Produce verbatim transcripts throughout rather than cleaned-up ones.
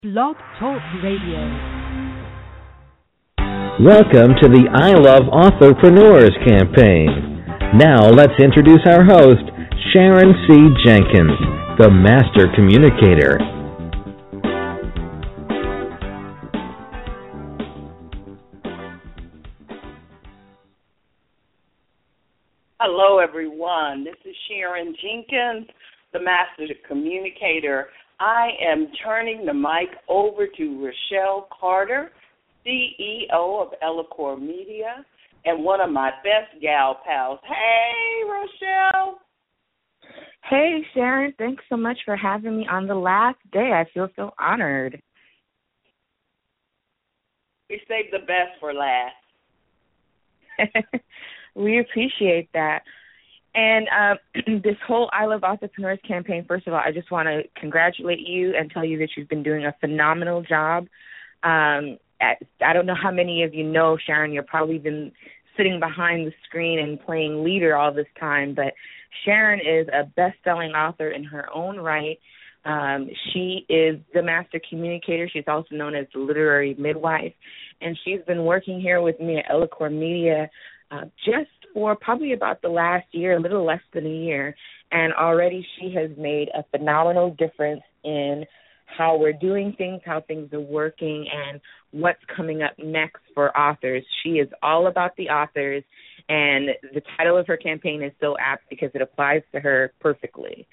Blog Talk Radio. Welcome to the I Love Authorpreneurs campaign. Now let's introduce our host, Sharon C. Jenkins, the Master Communicator. Hello, everyone. This is Sharon Jenkins, the Master Communicator. I am turning the mic over to Rochelle Carter, C E O of Eloquor Media, and one of my best gal pals. Hey, Rochelle. Hey, Sharon. Thanks so much for having me on the last day. I feel so honored. We saved the best for last. We appreciate that. And uh, this whole I Love Authorpreneurs campaign, first of all, I just want to congratulate you and tell you that you've been doing a phenomenal job. Um, at, I don't know how many of you know, Sharon, you've probably been sitting behind the screen and playing leader all this time, but Sharon is a best-selling author in her own right. Um, she is the Master Communicator. She's also known as the Literary Midwife, and she's been working here with me at Eloquor Media uh, just for probably about the last year, a little less than a year, and already she has made a phenomenal difference in how we're doing things, how things are working, and what's coming up next for authors. She is all about the authors, and the title of her campaign is so apt because it applies to her perfectly.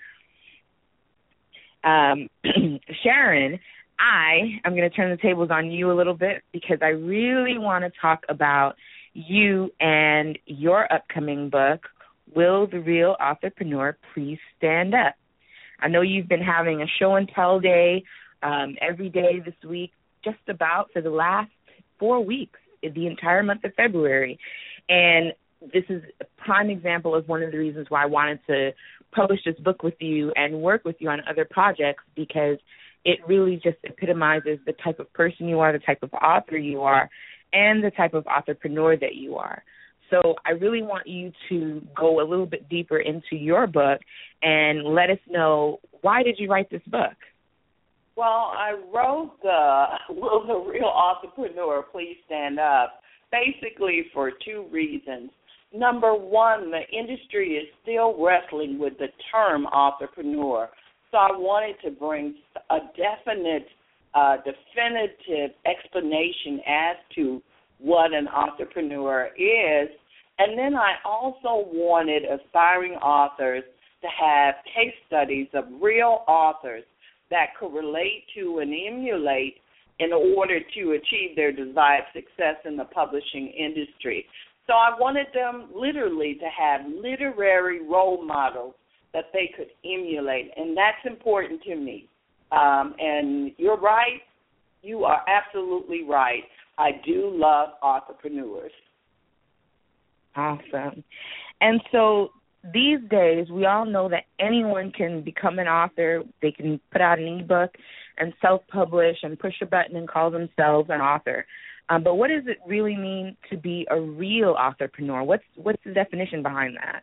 Um, Sharon, I am going to turn the tables on you a little bit because I really want to talk about you and your upcoming book, Will the Real Authorpreneur Please Stand Up? I know you've been having a show and tell day um, every day this week, just about for the last four weeks, the entire month of February. And this is a prime example of one of the reasons why I wanted to publish this book with you and work with you on other projects, because it really just epitomizes the type of person you are, the type of author you are, and the type of authorpreneur that you are. So I really want you to go a little bit deeper into your book and let us know, why did you write this book? Well, I wrote the Will the Real Authorpreneur Please Stand Up basically for two reasons. Number one, the industry is still wrestling with the term authorpreneur. So I wanted to bring a definite Uh, definitive explanation as to what an authorpreneur is. And then I also wanted aspiring authors to have case studies of real authors that could relate to and emulate in order to achieve their desired success in the publishing industry. So I wanted them literally to have literary role models that they could emulate, and that's important to me. Um, and you're right. You are absolutely right. I do love authorpreneurs. Awesome. And so these days, we all know that anyone can become an author. They can put out an ebook and self-publish and push a button and call themselves an author. Um, but what does it really mean to be a real authorpreneur? What's what's the definition behind that?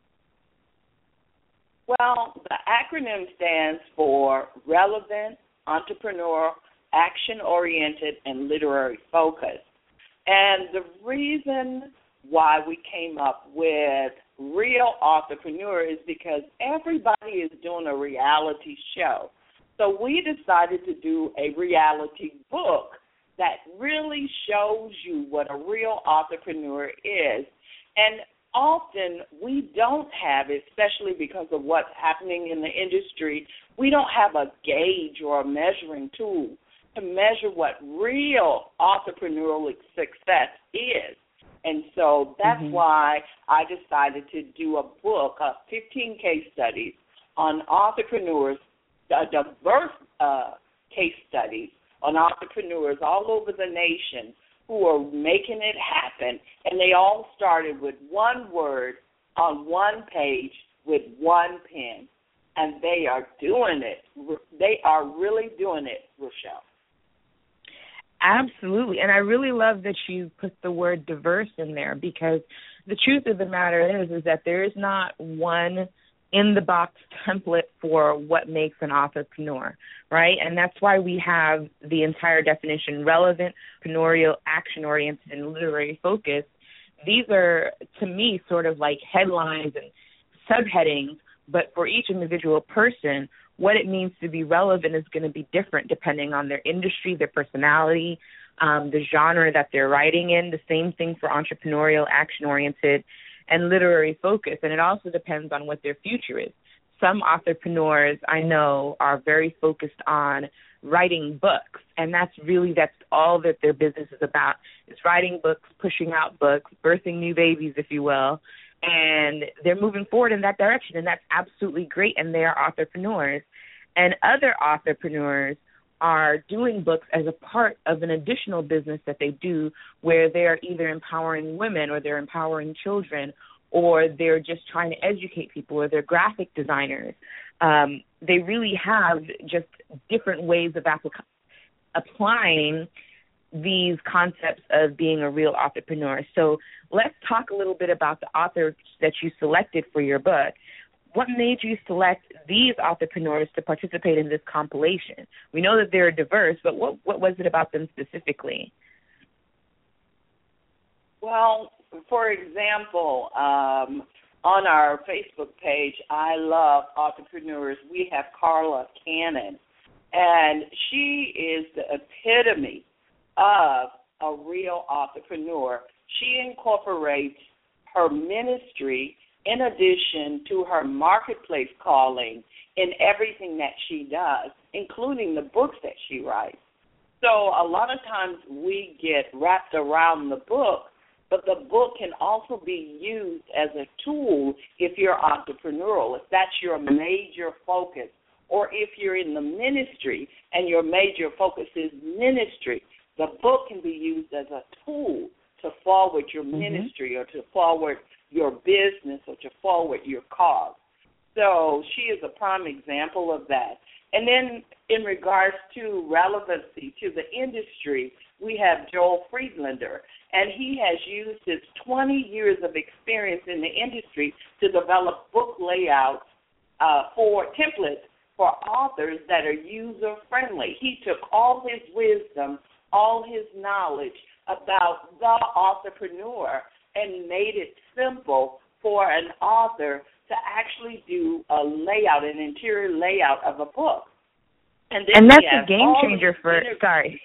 Well, the acronym stands for Relevant, Entrepreneur, Action-Oriented, and Literary Focus. And the reason why we came up with Real Authorpreneur is because everybody is doing a reality show. So we decided to do a reality book that really shows you what a real authorpreneur is. And often we don't have, especially because of what's happening in the industry, we don't have a gauge or a measuring tool to measure what real entrepreneurial success is. And so that's mm-hmm. why I decided to do a book of fifteen case studies on entrepreneurs, uh, diverse uh, case studies on entrepreneurs all over the nation who are making it happen, and they all started with one word on one page with one pen, and they are doing it. They are really doing it, Rochelle. Absolutely, and I really love that you put the word diverse in there, because the truth of the matter is, is that there is not one in-the-box template for what makes an entrepreneur, right? And that's why we have the entire definition: relevant, entrepreneurial, action-oriented, and literary focused. These are, to me, sort of like headlines and subheadings, but for each individual person, what it means to be relevant is going to be different depending on their industry, their personality, um, the genre that they're writing in. The same thing for entrepreneurial, action-oriented, and literary focus. And it also depends on what their future is. Some entrepreneurs I know are very focused on writing books, and that's really, that's all that their business is about. It's writing books, pushing out books, birthing new babies, if you will, and they're moving forward in that direction, and that's absolutely great, and they are entrepreneurs. And other entrepreneurs are doing books as a part of an additional business that they do, where they're either empowering women or they're empowering children, or they're just trying to educate people, or they're graphic designers. Um, they really have just different ways of applic- applying these concepts of being a real entrepreneur. So let's talk a little bit about the authors that you selected for your book. What made you select these entrepreneurs to participate in this compilation? We know that they're diverse, but what, what was it about them specifically? Well, for example, um, on our Facebook page, I Love Entrepreneurs, we have Carla Cannon, and she is the epitome of a real entrepreneur. She incorporates her ministry in addition to her marketplace calling in everything that she does, including the books that she writes. So a lot of times we get wrapped around the book, but the book can also be used as a tool if you're entrepreneurial, if that's your major focus, or if you're in the ministry and your major focus is ministry. The book can be used as a tool to forward your mm-hmm. ministry, or to forward your business, or to forward your cause. So she is a prime example of that. And then in regards to relevancy to the industry, we have Joel Friedlander, and he has used his twenty years of experience in the industry to develop book layouts uh, for templates for authors that are user-friendly. He took all his wisdom, all his knowledge about the entrepreneur and made it simple for an author to actually do a layout, an interior layout of a book. And, and that's a game changer for, inter- sorry.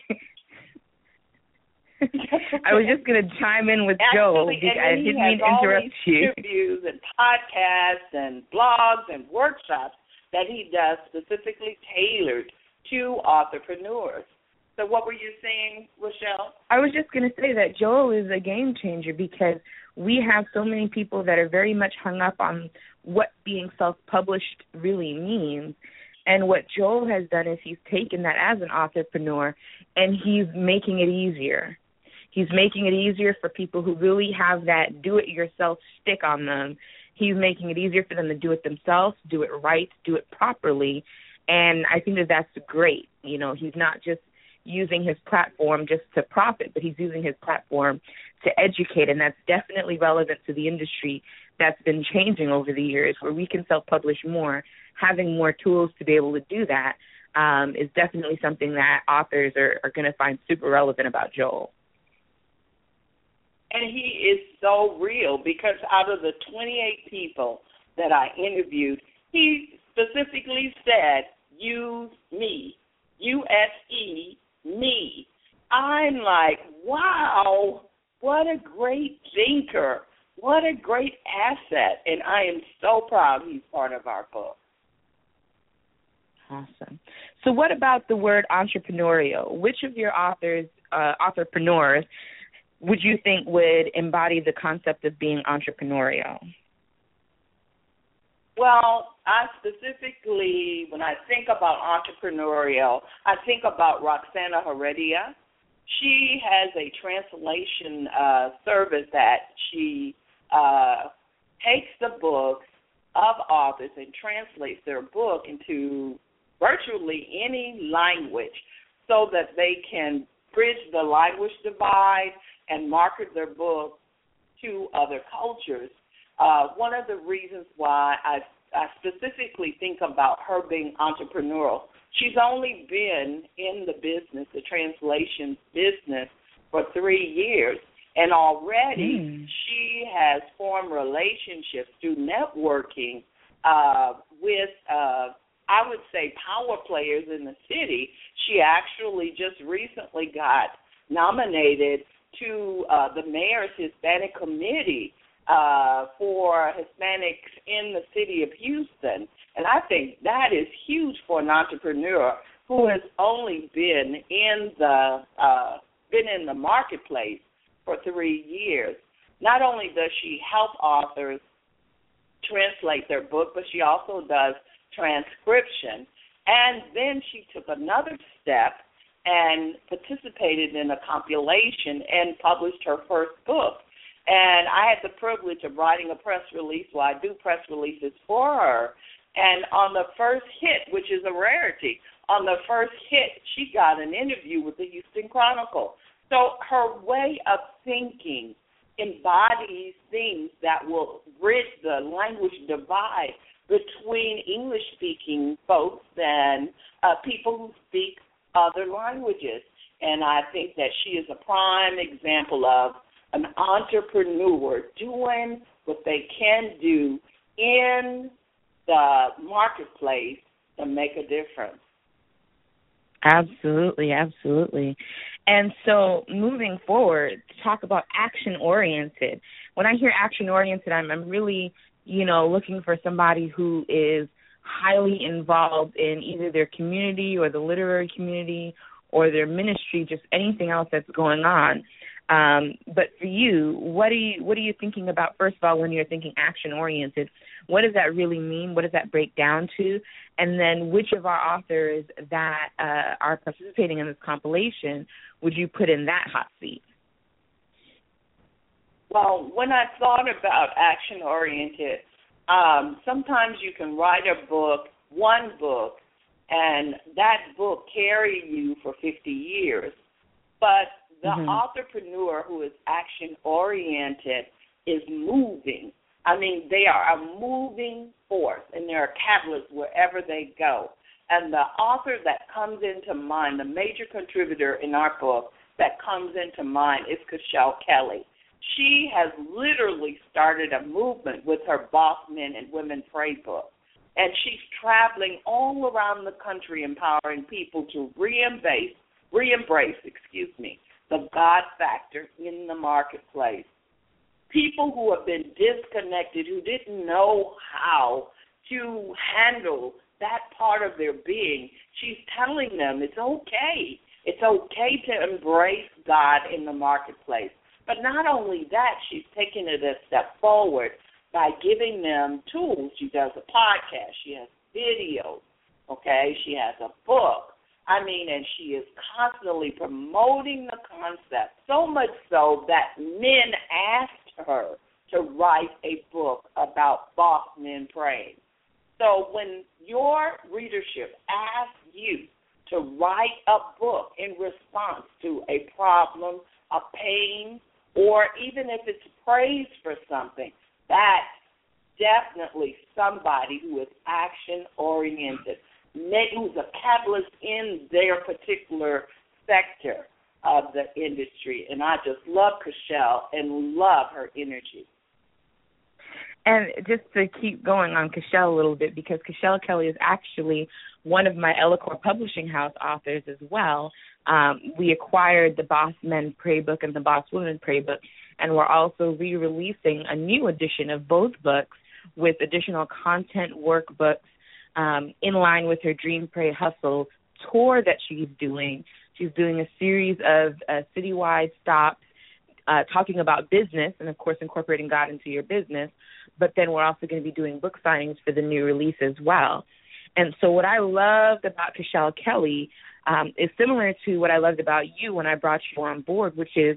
I was just going to chime in with Joel. I didn't mean to interrupt you. Interviews and podcasts and blogs and workshops that he does specifically tailored to entrepreneurs. So what were you saying, Rochelle? I was just going to say that Joel is a game changer, because we have so many people that are very much hung up on what being self-published really means. And what Joel has done is he's taken that as an entrepreneur and he's making it easier. He's making it easier for people who really have that do-it-yourself stick on them. He's making it easier for them to do it themselves, do it right, do it properly. And I think that that's great. You know, he's not just using his platform just to profit, but he's using his platform to educate, and that's definitely relevant to the industry that's been changing over the years, where we can self-publish more. Having more tools to be able to do that um, is definitely something that authors are, are going to find super relevant about Joel. And he is so real, because out of the twenty-eight people that I interviewed, he specifically said, use me, U S E, me. I'm like, wow, what a great thinker. What a great asset. And I am so proud he's part of our book. Awesome. So what about the word entrepreneurial? Which of your authors, uh, entrepreneurs, would you think would embody the concept of being entrepreneurial? Well, I specifically, when I think about entrepreneurial, I think about Roxana Heredia. She has a translation uh, service that she uh, takes the books of authors and translates their book into virtually any language so that they can bridge the language divide and market their book to other cultures. Uh, one of the reasons why I I specifically think about her being entrepreneurial. She's only been in the business, the translations business, for three years, and already mm. she has formed relationships through networking uh, with, uh, I would say, power players in the city. She actually just recently got nominated to uh, the mayor's Hispanic committee uh, for Hispanics in the city of Houston. And I think that is huge for an entrepreneur who has only been in the uh, been in the marketplace for three years. Not only does she help authors translate their book, but she also does transcription. And then she took another step and participated in a compilation and published her first book. And I had the privilege of writing a press release. Well, I do press releases for her. And on the first hit, which is a rarity, on the first hit, she got an interview with the Houston Chronicle. So her way of thinking embodies things that will bridge the language divide between English-speaking folks and uh, people who speak other languages. And I think that she is a prime example of an entrepreneur doing what they can do in the marketplace to make a difference. Absolutely, absolutely. And so moving forward, to talk about action-oriented. When I hear action-oriented, I'm, I'm really, you know, looking for somebody who is highly involved in either their community or the literary community or their ministry, just anything else that's going on. Um, but for you, what are you what are you thinking about, first of all, when you're thinking action-oriented? What does that really mean? What does that break down to? And then which of our authors that uh, are participating in this compilation would you put in that hot seat? Well, when I thought about action-oriented, um, sometimes you can write a book, one book, and that book carry you for fifty years. But the mm-hmm. entrepreneur who is action-oriented is moving. I mean, they are a moving force, and they're a catalyst wherever they go. And the author that comes into mind, the major contributor in our book that comes into mind is Cashel Kelly. She has literally started a movement with her Boss Men and Women Pray book. And she's traveling all around the country empowering people to re-embrace, re-embrace, excuse me, the God factor in the marketplace. People who have been disconnected, who didn't know how to handle that part of their being, she's telling them it's okay. It's okay to embrace God in the marketplace. But not only that, she's taking it a step forward by giving them tools. She does a podcast. She has videos, okay? She has a book. I mean, and she is constantly promoting the concept, so much so that men asked her to write a book about boss men praying. So when your readership asks you to write a book in response to a problem, a pain, or even if it's praise for something, that's definitely somebody who is action-oriented, who's a catalyst in their particular sector of the industry. And I just love Cashel and love her energy. And just to keep going on Cashel a little bit, because Cashel Kelly is actually one of my Ellicor Publishing House authors as well. Um, we acquired the Boss Men Pray book and the Boss Women Pray book, and we're also re-releasing a new edition of both books with additional content workbooks um, in line with her Dream, Pray, Hustle tour that she's doing. She's doing a series of uh, citywide stops uh, talking about business and, of course, incorporating God into your business. But then we're also going to be doing book signings for the new release as well. And so what I loved about Cashel Kelly um, is similar to what I loved about you when I brought you on board, which is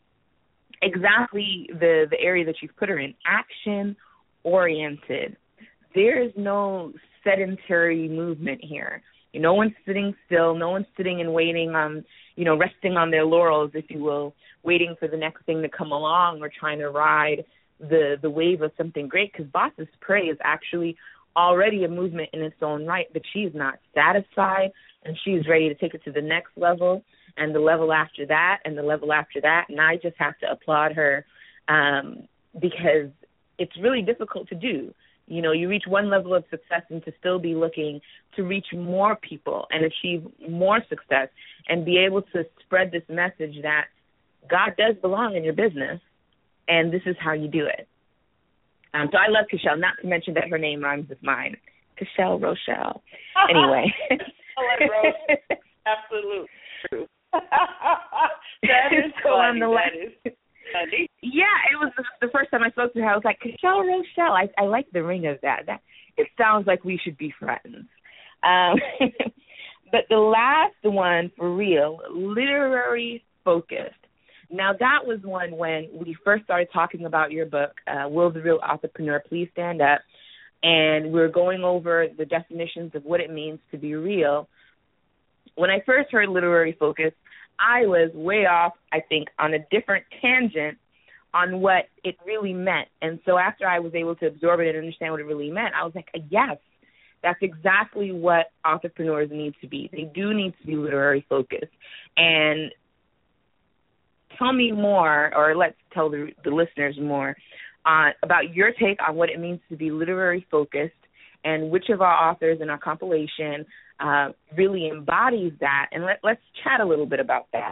exactly the, the area that you've put her in, action-oriented. There is no sedentary movement here. No one's sitting still. No one's sitting and waiting on, you know, resting on their laurels, if you will, waiting for the next thing to come along or trying to ride the, the wave of something great, because Bosses Pray is actually already a movement in its own right, but she's not satisfied, and she's ready to take it to the next level and the level after that and the level after that. And I just have to applaud her um, because it's really difficult to do. You know, you reach one level of success and to still be looking to reach more people and achieve more success and be able to spread this message that God does belong in your business, and this is how you do it. Um, so I love Cashel, not to mention that her name rhymes with mine, Cashel Rochelle. Anyway. Absolutely true. That is so funny. On the that is funny. Yeah, it was the, the first time I spoke to her. I was like, Cashel Rochelle. I, I like the ring of that. That it sounds like we should be friends. Um, but the last one, for real, literary focused. Now, that was one when we first started talking about your book, uh, Will the Real Entrepreneur Please Stand Up? And we were going over the definitions of what it means to be real. When I first heard literary focus, I was way off, I think, on a different tangent on what it really meant. And so after I was able to absorb it and understand what it really meant, I was like, yes, that's exactly what entrepreneurs need to be. They do need to be literary focused. And tell me more, or let's tell the, the listeners more, uh, about your take on what it means to be literary focused and which of our authors in our compilation uh, really embodies that. And let, let's chat a little bit about that.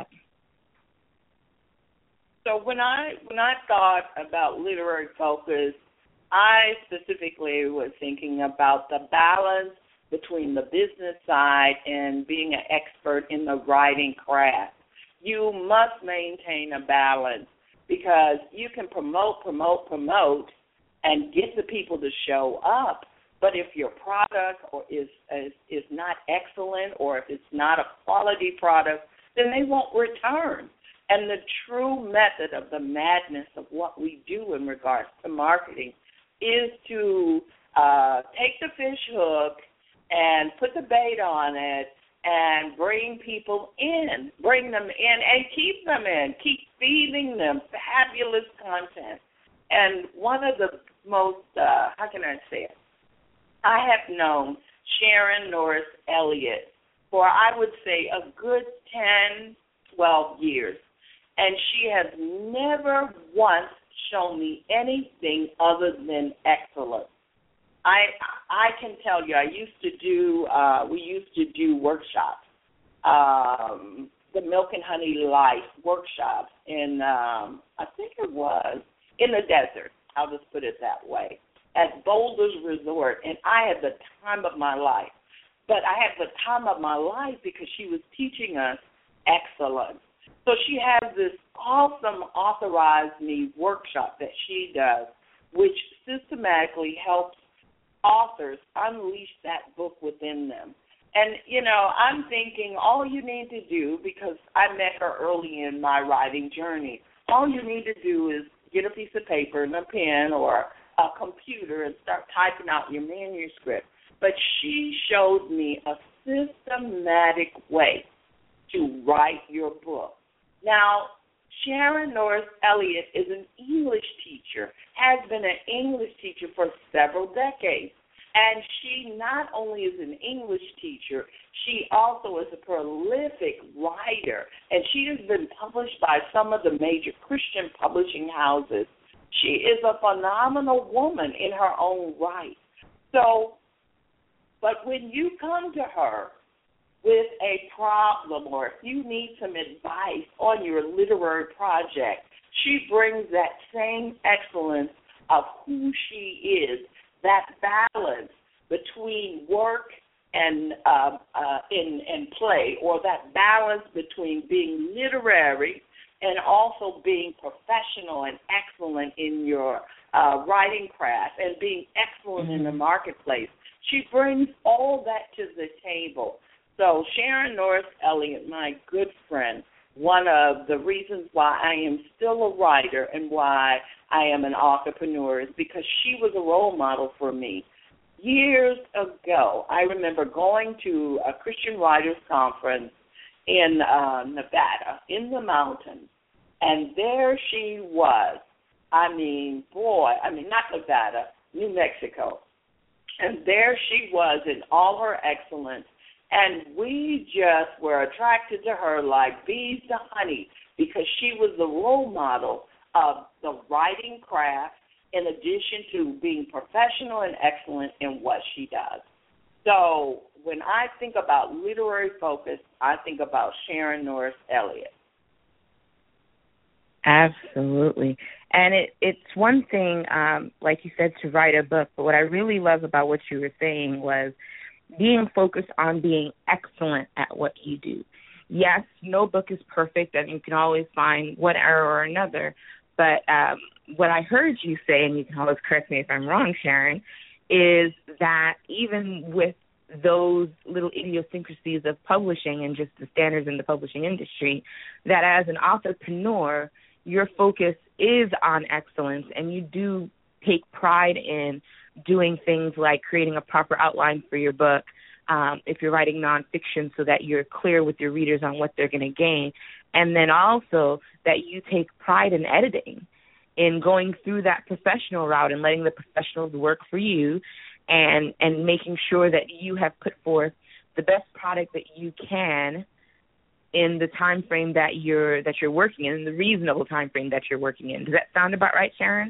So when I when I thought about literary focus, I specifically was thinking about the balance between the business side and being an expert in the writing craft. You must maintain a balance because you can promote, promote, promote, and get the people to show up. But if your product or is, is is not excellent, or if it's not a quality product, then they won't return. And the true method of the madness of what we do in regards to marketing is to uh, take the fish hook and put the bait on it and bring people in, bring them in and keep them in, keep feeding them fabulous content. And one of the most, uh, how can I say it? I have known Sharon Norris Elliott for, I would say, a good ten, twelve years. And she has never once shown me anything other than excellence. I I can tell you, I used to do, uh, we used to do workshops, um, the Milk and Honey Life workshops in, um, I think it was, in the desert, I'll just put it that way, at Boulder's Resort. And I had the time of my life. But I had the time of my life because she was teaching us excellence. So she has this awesome Authorized Me workshop that she does, which systematically helps authors unleash that book within them. And, you know, I'm thinking all you need to do, because I met her early in my writing journey, all you need to do is get a piece of paper and a pen or a computer and start typing out your manuscript. But she showed me a systematic way to write your book. Now, Sharon Norris Elliott is an English teacher, has been an English teacher for several decades. And she not only is an English teacher, she also is a prolific writer. And she has been published by some of the major Christian publishing houses. She is a phenomenal woman in her own right. So, but when you come to her with a problem, or if you need some advice on your literary project, she brings that same excellence of who she is, that balance between work and uh, uh, in, and play, or that balance between being literary and also being professional and excellent in your uh, writing craft and being excellent mm-hmm. in the marketplace. She brings all that to the table. So Sharon Norris Elliott, my good friend, one of the reasons why I am still a writer and why I am an entrepreneur is because she was a role model for me. Years ago, I remember going to a Christian Writers Conference in uh, Nevada, in the mountains, and there she was. I mean, boy, I mean, not Nevada, New Mexico. And there she was in all her excellence. And we just were attracted to her like bees to honey because she was the role model of the writing craft in addition to being professional and excellent in what she does. So when I think about literary focus, I think about Sharon Norris Elliott. Absolutely. And it, it's one thing, um, like you said, to write a book, but what I really love about what you were saying was being focused on being excellent at what you do. Yes, no book is perfect, and you can always find one error or another, but um, what I heard you say, and you can always correct me if I'm wrong, Sharon, is that even with those little idiosyncrasies of publishing and just the standards in the publishing industry, that as an entrepreneur, your focus is on excellence, and you do take pride in doing things like creating a proper outline for your book, um, if you're writing nonfiction, so that you're clear with your readers on what they're going to gain. And then also that you take pride in editing, in going through that professional route and letting the professionals work for you and and making sure that you have put forth the best product that you can in the time frame that you're that you're working in, the reasonable time frame that you're working in. Does that sound about right, Sharon?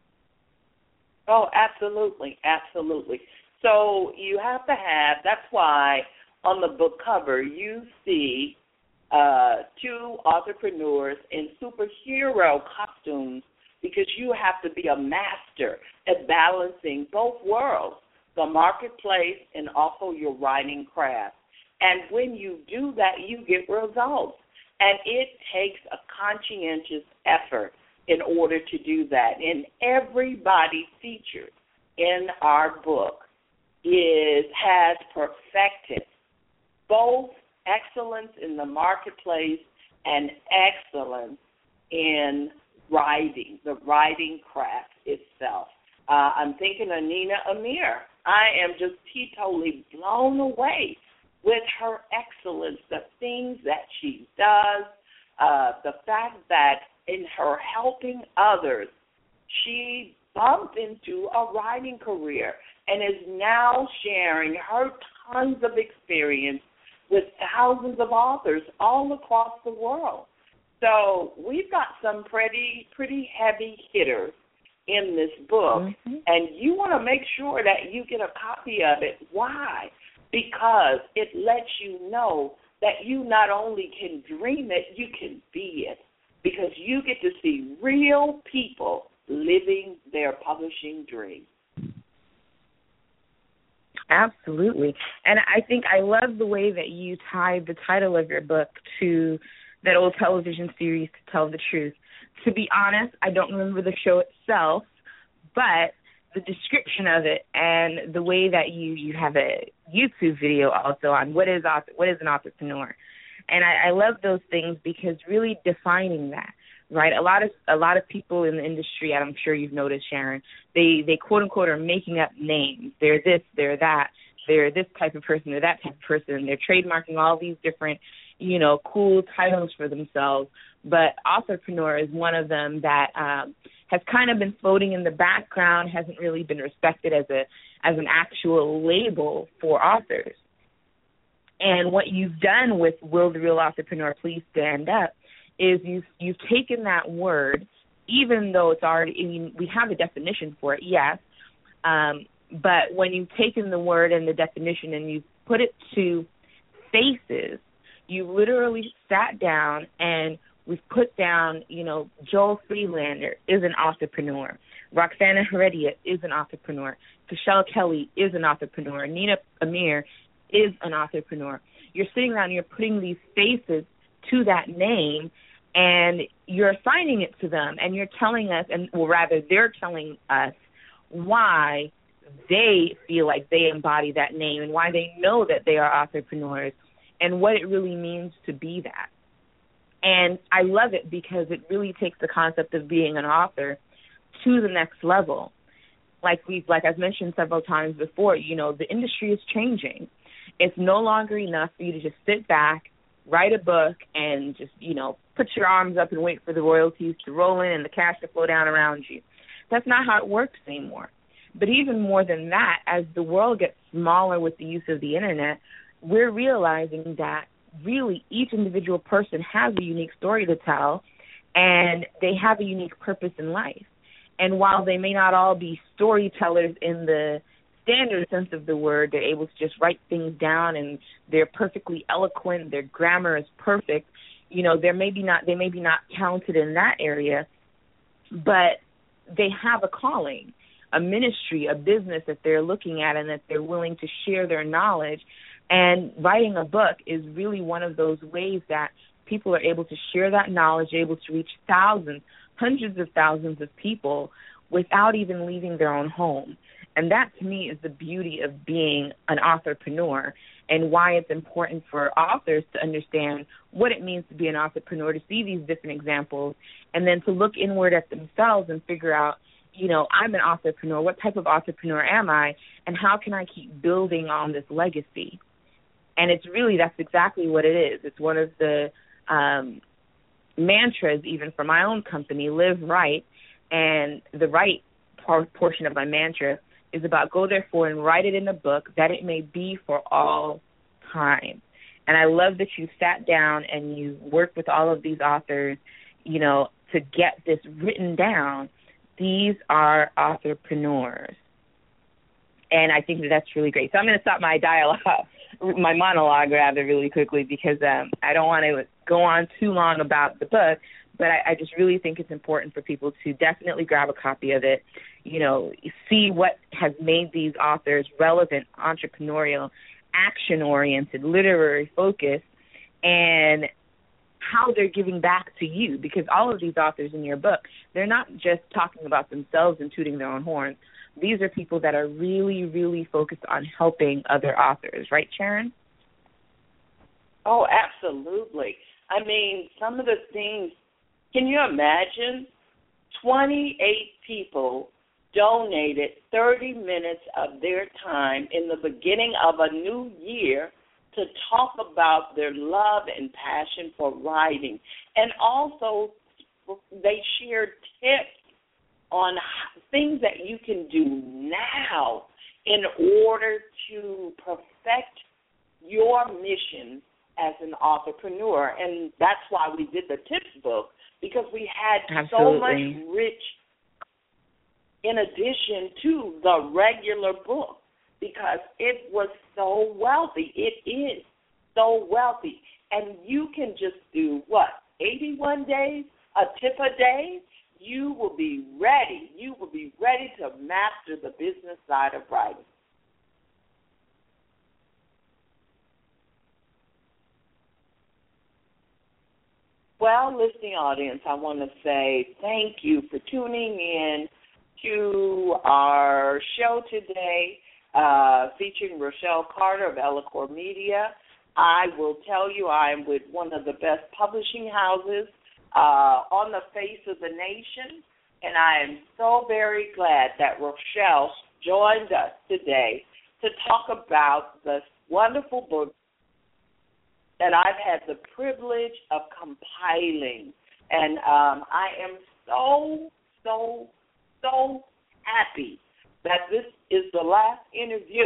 Oh, absolutely, absolutely. So you have to have, that's why on the book cover you see uh, two entrepreneurs in superhero costumes, because you have to be a master at balancing both worlds, the marketplace and also your writing craft. And when you do that, you get results. And it takes a conscientious effort in order to do that. And everybody featured in our book is has perfected both excellence in the marketplace and excellence in writing, the writing craft itself. Uh, I'm thinking of Nina Amir. I am just totally blown away with her excellence, the things that she does, uh, the fact that in her helping others, she bumped into a writing career and is now sharing her tons of experience with thousands of authors all across the world. So we've got some pretty, pretty heavy hitters in this book, mm-hmm. and you want to make sure that you get a copy of it. Why? Because it lets you know that you not only can dream it, you can be it, because you get to see real people living their publishing dream. Absolutely. And I think I love the way that you tied the title of your book to that old television series, To Tell the Truth. To be honest, I don't remember the show itself, but the description of it and the way that you, you have a YouTube video also on what is what is an entrepreneur. And I, I love those things because really defining that, right? A lot of a lot of people in the industry, and I'm sure you've noticed, Sharon, they, they quote unquote are making up names. They're this, they're that, they're this type of person, they're that type of person. They're trademarking all these different, you know, cool titles for themselves. But entrepreneur is one of them that um, has kind of been floating in the background, hasn't really been respected as a as an actual label for authors. And what you've done with Will the Real Entrepreneur Please Stand Up is you've, you've taken that word, even though it's already, I mean, we have a definition for it, yes, um, but when you've taken the word and the definition and you've put it to faces, you literally sat down and we've put down, you know, Joel Friedlander is an entrepreneur. Roxana Heredia is an entrepreneur. Cashel Kelly is an entrepreneur. Nina Amir is an entrepreneur. You're sitting down and you're putting these faces to that name, and you're assigning it to them, and you're telling us, and well, rather they're telling us why they feel like they embody that name and why they know that they are entrepreneurs and what it really means to be that. And I love it because it really takes the concept of being an author to the next level. Like we've, like I've mentioned several times before, you know, the industry is changing. It's no longer enough for you to just sit back, write a book, and just, you know, put your arms up and wait for the royalties to roll in and the cash to flow down around you. That's not how it works anymore. But even more than that, as the world gets smaller with the use of the internet, we're realizing that really each individual person has a unique story to tell, and they have a unique purpose in life. And while they may not all be storytellers in the standard sense of the word, they're able to just write things down and they're perfectly eloquent, their grammar is perfect, you know, they may be not they may be not talented in that area, but they have a calling, a ministry, a business that they're looking at and that they're willing to share their knowledge. And writing a book is really one of those ways that people are able to share that knowledge, able to reach thousands, hundreds of thousands of people without even leaving their own home. And that, to me, is the beauty of being an authorpreneur and why it's important for authors to understand what it means to be an entrepreneur, to see these different examples, and then to look inward at themselves and figure out, you know, I'm an authorpreneur. What type of entrepreneur am I, and how can I keep building on this legacy? And it's really, that's exactly what it is. It's one of the um, mantras, even for my own company, Live Right. And the right par- portion of my mantra is about go therefore and write it in a book that it may be for all time. And I love that you sat down and you worked with all of these authors, you know, to get this written down. These are authorpreneurs. And I think that that's really great. So I'm going to stop my dialogue, my monologue rather, really quickly because um, I don't want to go on too long about the book, but I, I just really think it's important for people to definitely grab a copy of it, you know, see what has made these authors relevant, entrepreneurial, action-oriented, literary focused, and how they're giving back to you, because all of these authors in your book, they're not just talking about themselves and tooting their own horn. These are people that are really, really focused on helping other authors. Right, Sharon? Oh, absolutely. I mean, some of the things, can you imagine? twenty-eight people donated thirty minutes of their time in the beginning of a new year to talk about their love and passion for writing. And also, they shared tips on things that you can do now in order to perfect your mission as an entrepreneur. And that's why we did the tips book, because we had Absolutely. so much rich in addition to the regular book, because it was so wealthy. It is so wealthy. And you can just do, what, eighty-one days, a tip a day? You will be ready. You will be ready to master the business side of writing. Well, listening audience, I want to say thank you for tuning in to our show today, uh, featuring Rochelle Carter of Ellicor Media. I will tell you I am with one of the best publishing houses uh, on the face of the nation, and I am so very glad that Rochelle joined us today to talk about this wonderful book that I've had the privilege of compiling. And um, I am so, so, so happy that this is the last interview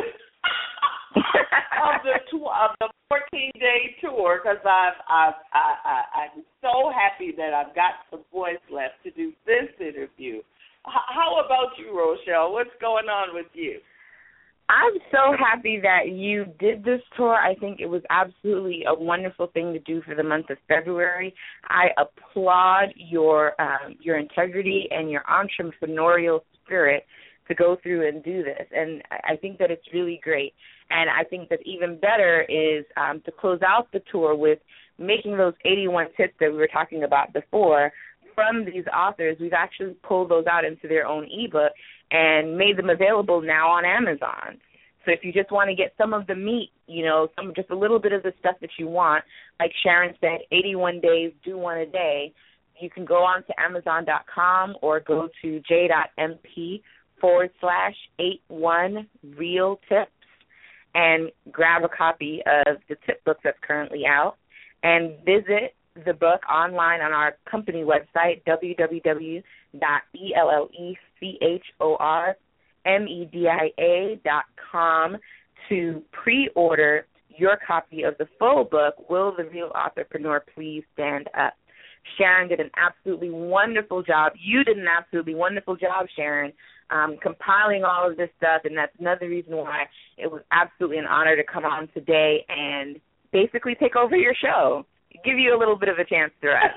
of the tour, of the fourteen-day tour, because I've, I've, I, I, I'm so happy that I've got some voice left to do this interview. H- how about you, Rochelle? What's going on with you? I'm so happy that you did this tour. I think it was absolutely a wonderful thing to do for the month of February. I applaud your um, your integrity and your entrepreneurial spirit to go through and do this. And I think that it's really great. And I think that even better is um, to close out the tour with making those eighty-one tips that we were talking about before from these authors. We've actually pulled those out into their own ebook and made them available now on Amazon. So if you just want to get some of the meat, you know, some just a little bit of the stuff that you want, like Sharon said, eighty-one days, do one a day, you can go on to Amazon dot com or go to j.mp forward slash eight one real tips and grab a copy of the tip book that's currently out, and visit the book online on our company website, w w w dot ellecor M E D I A dot com to pre-order your copy of the full book, Will the Real Authorpreneur Please Stand Up? Sharon did an absolutely wonderful job. You did an absolutely wonderful job, Sharon, um, compiling all of this stuff, and that's another reason why it was absolutely an honor to come on today and basically take over your show, give you a little bit of a chance to rest.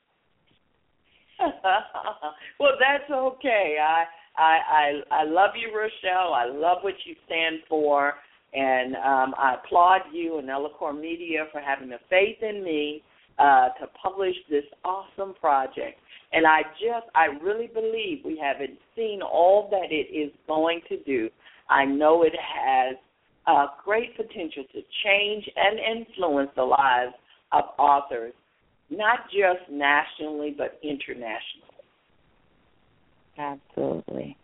Well, that's okay. I, I I I love you, Rochelle. I love what you stand for, and um, I applaud you and Elacor Media for having the faith in me uh, to publish this awesome project. And I just, I really believe we haven't seen all that it is going to do. I know it has uh, great potential to change and influence the lives of authors, not just nationally, but internationally. Absolutely.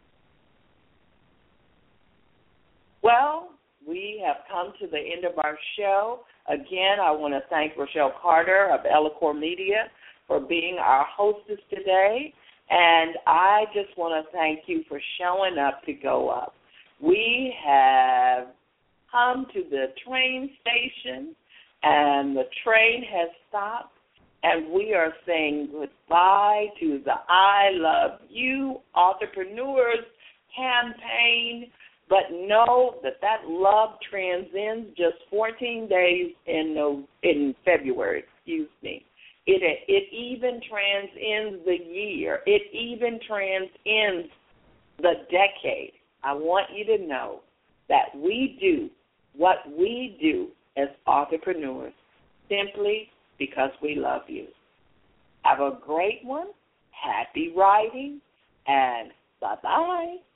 Well, we have come to the end of our show. Again, I want to thank Rochelle Carter of Elacor Media for being our hostess today. And I just want to thank you for showing up to Go Up. We have come to the train station, and the train has stopped, and we are saying goodbye to the I Love You Authorpreneurs campaign. But know that that love transcends just fourteen days in no, in February, excuse me. It, it even transcends the year. It even transcends the decade. I want you to know that we do what we do as authorpreneurs simply because we love you. Have a great one. Happy writing, and bye-bye.